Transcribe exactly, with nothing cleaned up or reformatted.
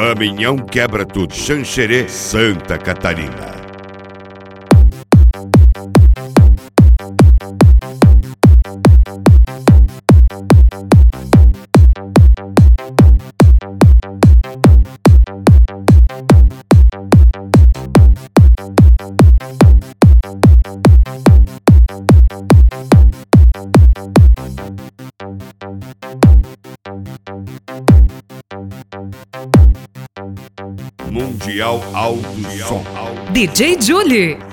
Caminhão Quebra Tudo, Xanxerê, Santa Catarina. Mundial Alto Som. D J Julie.